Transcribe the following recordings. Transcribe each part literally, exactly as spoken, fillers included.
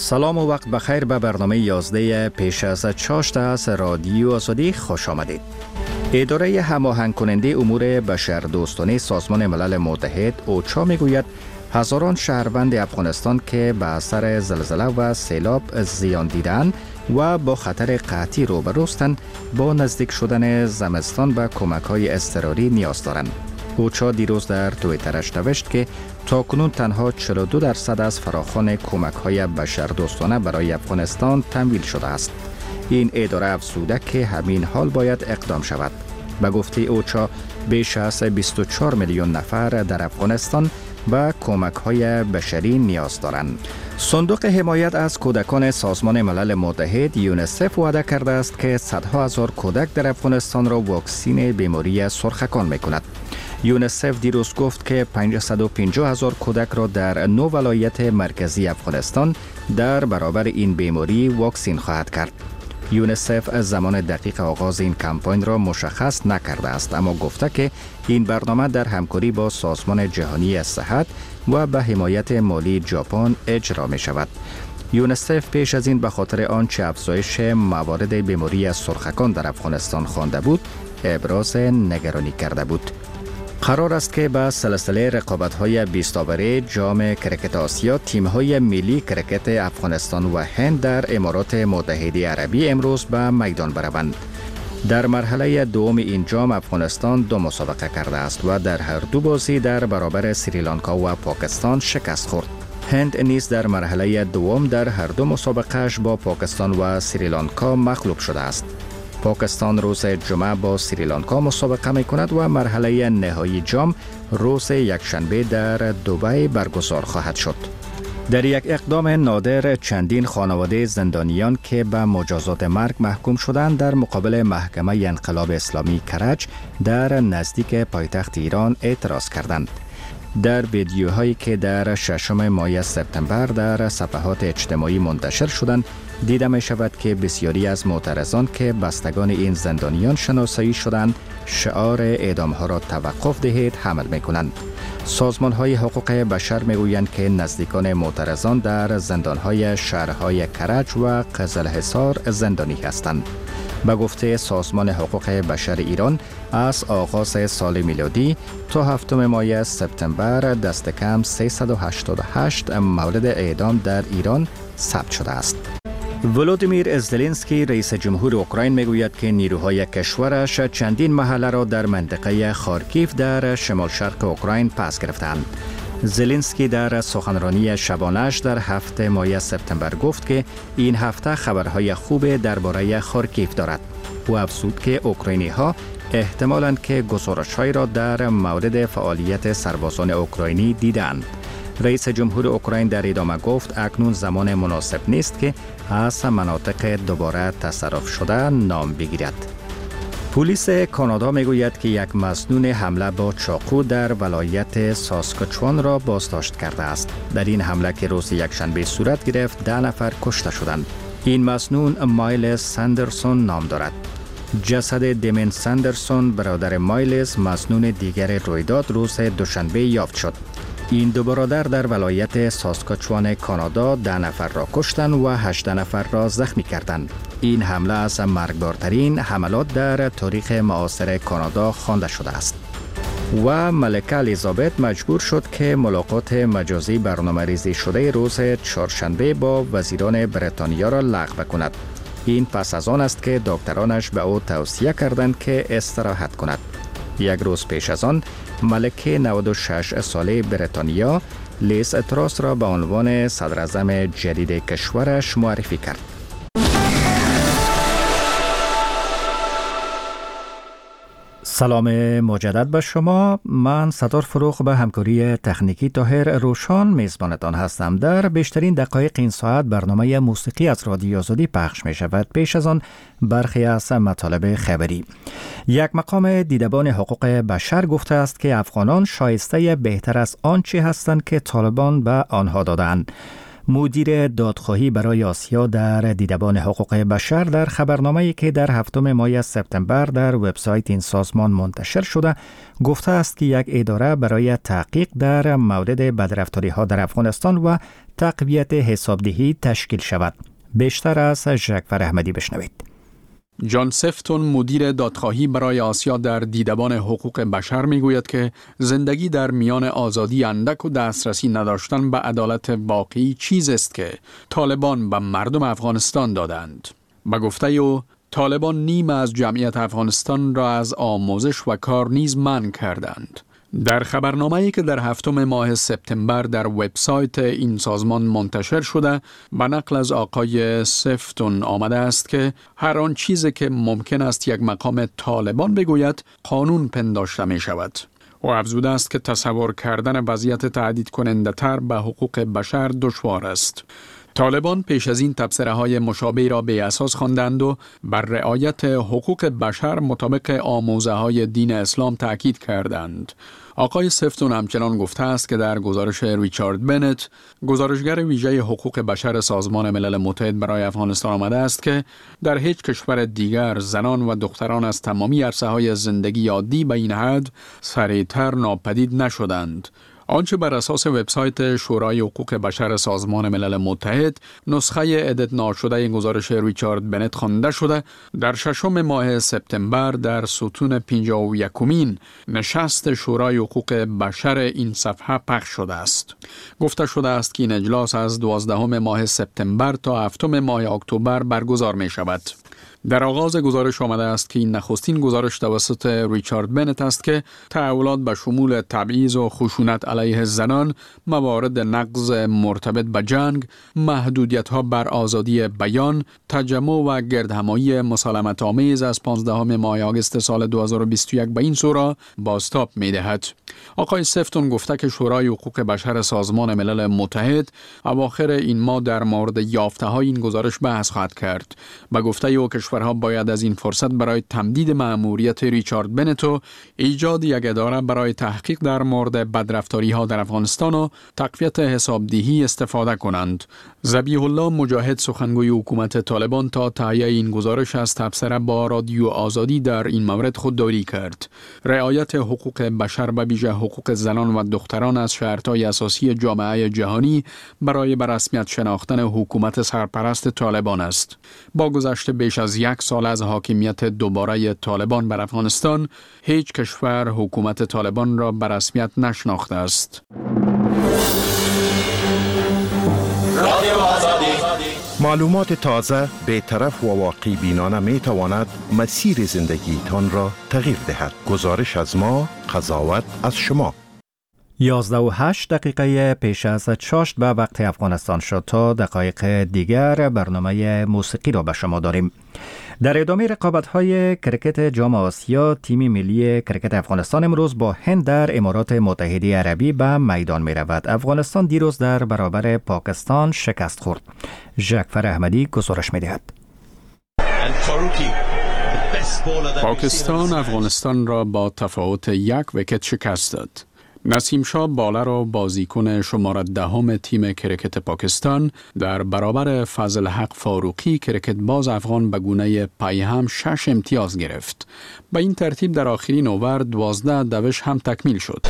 سلام و وقت بخیر به برنامه یازده پیش از چاشت از رادیو آزادی خوش آمدید. اداره هماهنگ کننده امور بشردوستانه سازمان ملل متحد اوچا میگوید هزاران شهروند افغانستان که به اثر زلزله و سیلاب زیان دیدن و با خطر قحطی روبروستند با نزدیک شدن زمستان به کمک‌های اضطراری نیاز دارند. اوچا دیروز در توییترش نوشت که تاکنون تنها چهل و دو درصد از فراخوان کمک‌های بشردوستانه برای افغانستان تمویل شده است. این اداره افزوده که همین حال باید اقدام شود. به گفته اوچا بیش از بیست و چهار میلیون نفر در افغانستان و کمک‌های بشری نیاز دارند. صندوق حمایت از کودکان سازمان ملل متحد یونیسف وعده کرده است که صدها هزار کودک در افغانستان را واکسین بیماری سرخکان می‌کند. یونیسف دیروز گفت که پانصد و پنجاه هزار کودک را در نه ولایت مرکزی افغانستان در برابر این بیماری واکسین خواهد کرد. یونیسف از زمان دقیق آغاز این کمپاین را مشخص نکرده است، اما گفته که این برنامه در همکاری با سازمان جهانی صحت و به حمایت مالی ژاپن اجرا می شود. یونیسف پیش از این به خاطر آنچه افزایش موارد بیماری سرخکان در افغانستان خوانده بود، ابراز نگرانی کرده بود. قرار است که به سلسله رقابت‌های بیست آوره جام کرکت آسیا تیم‌های ملی کرکت افغانستان و هند در امارات متحده عربی امروز به میدان بروند. در مرحله دوم این جام افغانستان دو مسابقه کرده است و در هر دو بازی در برابر سریلانکا و پاکستان شکست خورد. هند نیز در مرحله دوم در هر دو مسابقه‌اش با پاکستان و سریلانکا مغلوب شده است. پاکستان روز جمعه با سریلانکا مسابقه می کند و مرحله نهایی جام روز یکشنبه در دبی برگزار خواهد شد. در یک اقدام نادر چندین خانواده زندانیان که به مجازات مرگ محکوم شدند در مقابل محکمه انقلاب اسلامی کرج در نزدیک پایتخت ایران اعتراض کردند. در ویدیوهایی که در ششم ماه سپتامبر در صفحات اجتماعی منتشر شدند دیده می شود که بسیاری از معترضان که بستگان این زندانیان شناسایی شدند شعار اعدام ها را توقف دهید حمل می کنند. سازمان های حقوق بشر می گویند که نزدیکان معترضان در زندان های شهرهای کرج و قزلحصار زندانی هستند. به گفته سازمان حقوق بشر ایران از آغاز سال میلادی تا هفتم ماه سپتامبر دست کم سیصد و هشتاد و هشت مورد اعدام در ایران ثبت شده است. ولودیمیر زلنسکی رئیس جمهور اوکراین میگوید که نیروهای کشورش چندین محله را در منطقه خارکیف در شمال شرق اوکراین پس گرفتند. زلنسکی در سخنرانی شبانه‌اش در هفته ماه سپتامبر گفت که این هفته خبرهای خوب درباره خارکیف دارد. او افزود که اوکراینی‌ها احتمالاً که گزارش‌هایی را در مورد فعالیت سربازان اوکراینی دیدند. رئیس جمهور اوکراین در ادامه گفت اکنون زمان مناسب نیست که از مناطق دوباره تصرف شده نام بگیرد. پلیس کانادا میگوید که یک مسنون حمله با چاقو در ولایت ساسکاچوان را بازداشت کرده است. در این حمله که روز یکشنبه صورت گرفت ده نفر کشته شدند. این مسنون مایلز ساندرسون نام دارد. جسد دیمن ساندرسون برادر مایلز مسنون دیگر رویداد روز دوشنبه یافت شد. این دو برادر در ولایت ساسکاچوان کانادا ده نفر را کشتند و هجده نفر را زخمی کردند. این حمله از مرگبارترین حملات در تاریخ معاصر کانادا خوانده شده است. و ملکه الیزابت مجبور شد که ملاقات مجازی برنامه‌ریزی شده روز چهارشنبه با وزیران بریتانیا را لغو کند. این پس از آن است که دکترانش به او توصیه کردند که استراحت کند. یک روز پیش از آن ملکه نود و شش ساله بریتانیا لیز تراس را به عنوان صدراعظم جدید کشورش معرفی کرد. سلام مجدد به شما. من ستار فروغ به همکاری تکنیکی طاهر روشان میزبانتان هستم. در بیشترین دقایق این ساعت برنامه موسیقی از رادیو آزادی پخش می شود. پیش از آن برخی از مطالب خبری. یک مقام دیدبان حقوق بشر گفته است که افغانان شایسته بهتر از آنچه هستند که طالبان به آنها دادند. مدیر دادخواهی برای آسیا در دیدبان حقوق بشر در خبرنامه‌ای که در هفتم ماه سپتامبر در وبسایت این سازمان منتشر شده گفته است که یک اداره برای تحقیق در مورد بدرفتاری‌ها در افغانستان و تقویت حسابدهی تشکیل شود. بیشتر از جعفر احمدی بشنوید. جان سفتون مدیر دادخواهی برای آسیا در دیدبان حقوق بشر میگوید که زندگی در میان آزادی اندک و دسترسی نداشتن به عدالت واقعی چیز است که طالبان به مردم افغانستان دادند. به گفته او طالبان نیم از جمعیت افغانستان را از آموزش و کار نیز منع کردند. در خبرنامه‌ای که در هفتم ماه سپتامبر در وبسایت این سازمان منتشر شده به نقل از آقای سفتون آمده است که هر آن چیزی که ممکن است یک مقام طالبان بگوید قانون پنداشته می شود. و افزوده است که تصور کردن وضعیت تهدید کننده تر به حقوق بشر دشوار است. طالبان پیش از این تبصره های مشابه را به اساس خواندند و بر رعایت حقوق بشر مطابق آموزه های دین اسلام تاکید کردند. آقای سفتون همچنان گفته است که در گزارش ریچارد بنت، گزارشگر ویژه حقوق بشر سازمان ملل متحد برای افغانستان آمده است که در هیچ کشور دیگر زنان و دختران از تمامی عرصه های زندگی عادی به این حد سریعتر ناپدید نشدند. آنچه بر اساس وبسایت شورای حقوق بشر سازمان ملل متحد نسخه ادیت ناشده گزارش ریچارد بنت خوانده شده، در ششم ماه سپتامبر در ستون پنجاه و یکمین نشست شورای حقوق بشر این صفحه پخش شده است. گفته شده است که این اجلاس از دوازدهم ماه سپتامبر تا هفتم ماه اکتبر برگزار می شود. در آغاز گزارش آمده است که این نخستین گزارش توسط ریچارد بنت است که تحولات به شمول تبعیض و خشونت علیه زنان، موارد نقض مرتبط به جنگ، محدودیت‌ها بر آزادی بیان، تجمع و گردهمایی مسالمت آمیز از پانزدهم ماه آگوست سال دو هزار و بیست و یک به این سو را بازتاب می‌دهد. آقای سفتون گفته که شورای حقوق بشر سازمان ملل متحد اواخر این ماه در مورد یافته‌های این گزارش بحث خواهد کرد. به گفته او کشورها باید از این فرصت برای تمدید مأموریت ریچارد بنت و ایجاد یک اداره برای تحقیق در مورد بدرفتاری‌ها در افغانستان و تقویت حسابدهی استفاده کنند. ذبیح الله مجاهد سخنگوی حکومت طالبان تا تهیه این گزارش از تبصره با رادیو آزادی در این مورد خودداری کرد. رعایت حقوق بشر و ویژه حقوق زنان و دختران از شرط‌های اساسی جامعه جهانی برای به رسمیت شناختن حکومت سرپرست طالبان است. با گذشت بیش از یک سال از حاکمیت دوباره طالبان بر افغانستان، هیچ کشور حکومت طالبان را به رسمیت نشناخته است. معلومات تازه، بی‌طرف و واقعی بینانه می تواند مسیر زندگیتان را تغییر دهد. گزارش از ما، قضاوت از شما. یازده و هشت دقیقه پیش از چاشت به وقت افغانستان شد. تا دقایق دیگر برنامه موسیقی را به شما داریم. در ادامه رقابت‌های کرکت جام آسیا، تیم ملی کرکت افغانستان امروز با هند در امارات متحده عربی به میدان می رود. افغانستان دیروز در برابر پاکستان شکست خورد. جعفر احمدی گزارش می دهد. پاکستان افغانستان را با تفاوت یک ویکت شکست داد. نسیم شاه بالر و بازیکن شماره دهم تیم کرکت پاکستان در برابر فضل حق فاروقی کرکت باز افغان به گونه پیهم شش امتیاز گرفت. به این ترتیب در آخرین اوور دوازده دوش هم تکمیل شد.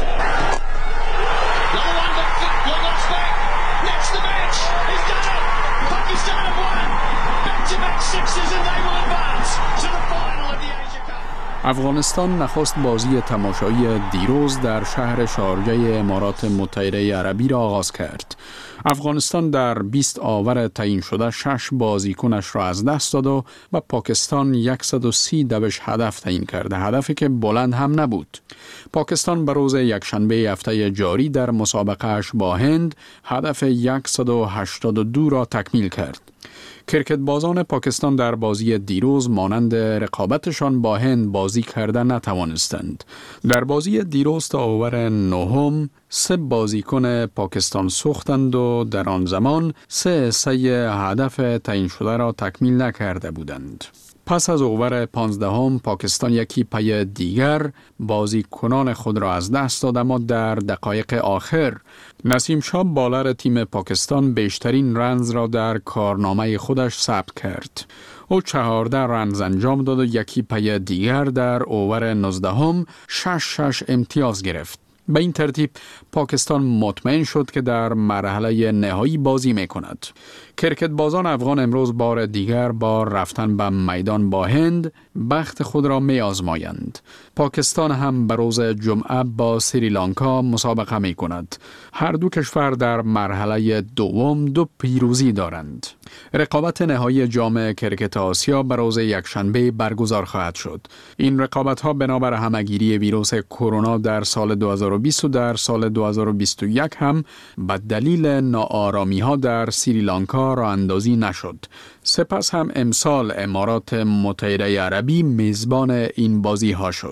افغانستان نخست بازی تماشایی دیروز در شهر شارجه امارات متحده عربی را آغاز کرد. افغانستان در بیست آور تعیین شده شش بازیکنش را از دست داد و به پاکستان صد و سی دوش هدف تعیین کرده، هدفی که بلند هم نبود. پاکستان به روز یکشنبه هفته جاری در مسابقهش با هند هدف صد و هشتاد و دو را تکمیل کرد. کرکت بازان پاکستان در بازی دیروز مانند رقابتشان با هند بازی کرده نتوانستند. در بازی دیروز تا اوور نهم سه بازیکن پاکستان سوختند و در آن زمان سه سه هدف تعیین شده را تکمیل نکرده بودند. پس از اوور پانزدهم پاکستان یکی پی دیگر بازیکنان خود را از دست داد، اما در دقایق آخر نسیم شاه بالر تیم پاکستان بیشترین رنز را در کارنامه خودش ثبت کرد. او چهارده رنز انجام داد و یکی پی دیگر در اوور نوزدهم شش شش امتیاز گرفت. به این ترتیب پاکستان مطمئن شد که در مرحله نهایی بازی می کند. کرکت بازان افغان امروز بار دیگر با رفتن به میدان با هند بخت خود را می آزمایند. پاکستان هم به روز جمعه با سریلانکا مسابقه می کند. هر دو کشور در مرحله دوم دو پیروزی دارند. رقابت نهایی جام کرکت آسیا به روز یکشنبه برگزار خواهد شد. این رقابت ها بنابر همگیری ویروس کرونا در سال دو هزار و بیست و در سال دو هزار و بیست و یک هم به دلیل ناآرامی ها در سریلانکا راه اندازی نشد. سپس هم امسال امارات متحده عربی میزبان این بازی ها شد.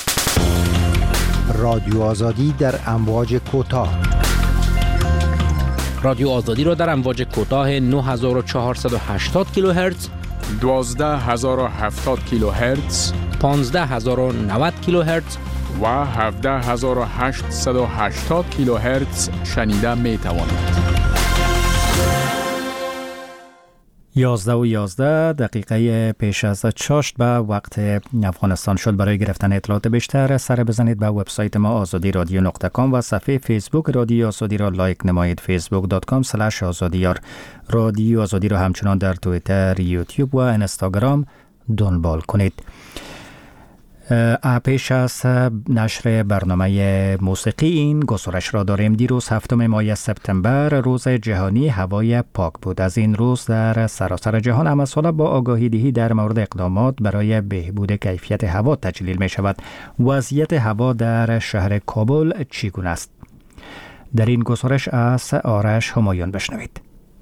رادیو آزادی در امواج کوتاه. رادیو آزادی را در امواج کوتاه نه هزار و چهارصد و هشتاد کیلوهرتز، دوازده هزار و هفتاد کیلوهرتز، پانزده هزار و نود کیلوهرتز و هفده هزار و هشتصد و هشتاد کیلوهرتز شنیده می توانید. یازده و یازده دقیقه پیش از چاشت به وقت افغانستان شد. برای گرفتن اطلاعات بیشتر سر بزنید به وبسایت ما آزادی رادیو نقطه کام و صفحه فیسبوک رادیو آزادی را لایک نمایید. فیسبوک دات کام اسلش آزادیار. رادیو آزادی را همچنان در توییتر، یوتیوب و اینستاگرام دنبال کنید. پیش از نشر برنامه موسیقی این گزارش را داریم. دیروز هفتم ماه سپتامبر روز جهانی هوای پاک بود. از این روز در سراسر جهان همه ساله با آگاهی دهی در مورد اقدامات برای بهبود کیفیت هوا تجلیل می شود. وضعیت هوا در شهر کابل چگونه است؟ در این گزارش از آرش همایون بشنوید.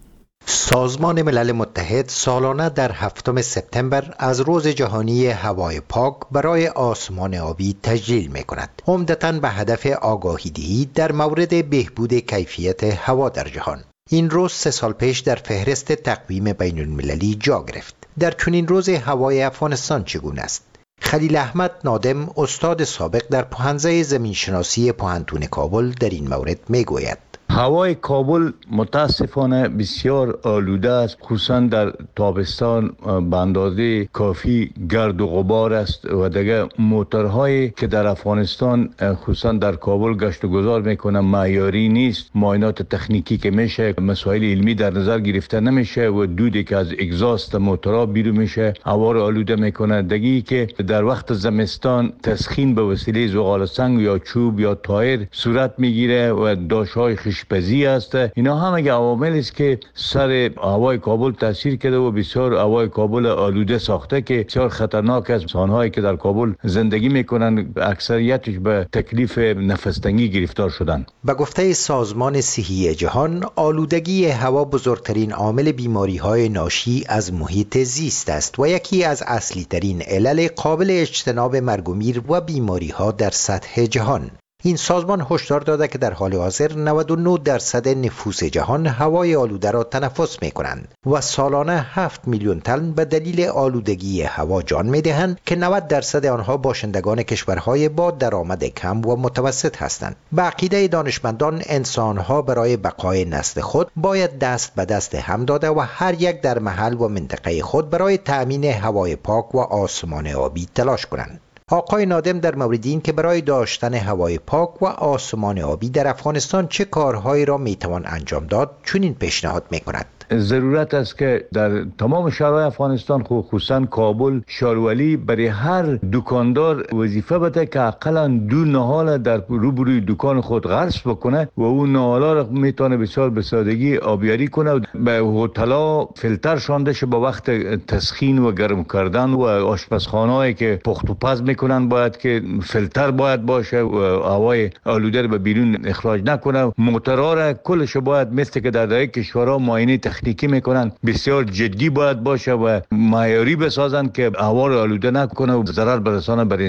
سازمان ملل متحد سالانه در هفتم سپتامبر از روز جهانی هوای پاک برای آسمان آبی تجلیل می کند، عمدتاً به هدف آگاهی دهی در مورد بهبود کیفیت هوا در جهان. این روز سه سال پیش در فهرست تقویم بین المللی جا گرفت. در چنین روز هوای افغانستان چگونه است؟ خلیل احمد نادم، استاد سابق در پوهنځی زمینشناسی پوهنتون کابل، در این مورد می گوید: هوای کابل متاسفانه بسیار آلوده است، خصوصا در تابستان به اندازه کافی گرد و غبار است و دیگه موتورهایی که در افغانستان خصوصا در کابل گشت و گذار میکنن معیاری نیست. معاینات تکنیکی که میشه، مسائل علمی در نظر گرفته نمیشه و دودی که از اگزاست موتورها بیرون میشه هوا رو آلوده میکنه. دیگه که در وقت زمستان تسخین به وسیله زغال سنگ یا چوب یا تایر صورت میگیره و داشهای خشپزی است. اینا همه عوامل است که سر هوای کابل تاثیر کرده و بسیار هوای کابل آلوده ساخته که بسیار خطرناک است. انسان‌هایی که در کابل زندگی میکنن اکثریتش به تکلیف نفس‌تنگی گرفتار شدن. به گفته سازمان صحی جهان، آلودگی هوا بزرگترین عامل بیماری‌های ناشی از محیط زیست است و یکی از اصلی ترین علل قابل اجتناب مرگ و میر و بیماری‌ها در سطح جهان. این سازمان هشدار داده که در حال حاضر نود و نه درصد نفوس جهان هوای آلوده را تنفس می کنند و سالانه هفت میلیون تن به دلیل آلودگی هوا جان می دهند که نود درصد آنها باشندگان کشورهای با درآمد کم و متوسط هستند. به عقیده دانشمندان، انسانها برای بقای نسل خود باید دست به دست هم داده و هر یک در محل و منطقه خود برای تأمین هوای پاک و آسمان آبی تلاش کنند. آقای نادم در مورد این که برای داشتن هوای پاک و آسمان آبی در افغانستان چه کارهایی را میتوان انجام داد چنین پیشنهاد میکند: ضرورت است که در تمام شهرهای افغانستان، خصوصا کابل، شارولی، برای هر دکاندار وظیفه بده که حداقل دو نهال در روبروی دکان خود غرس بکنه و اون نهالا را میتونه بسیار به سادگی آبیاری کنه و به هتل‌ها فیلتر شانده شه. با وقت تسخین و گرم کردن و آشپزخانه‌ای که پخت و پز میکنن باید که فیلتر باید باشه و هوای آلوده رو به بیرون اخراج نکنه. موتورها را کلش باید مثل که در دیگر کشورها معاینه تکنیکی میکنن بسیار جدی باید باشه و معیاری بسازن که هوا رو آلوده نکنه و ضرر برسانه بر انسان.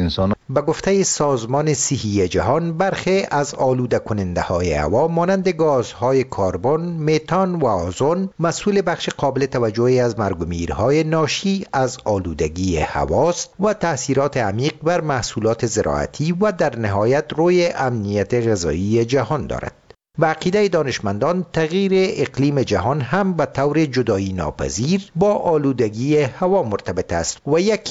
به گفته سازمان صحی جهان، برخی از آلوده کننده های هوا مانند گازهای کربن، متان و آزون مسئول بخش قابل توجهی از مرگ و میرهای ناشی از آلودگی هواست و تأثیرات عمیق بر محصولات زراعتی و در نهایت روی امنیت غذایی جهان دارد. و عقیده دانشمندان، تغییر اقلیم جهان هم به طور جدایی ناپذیر با آلودگی هوا مرتبط است و یکی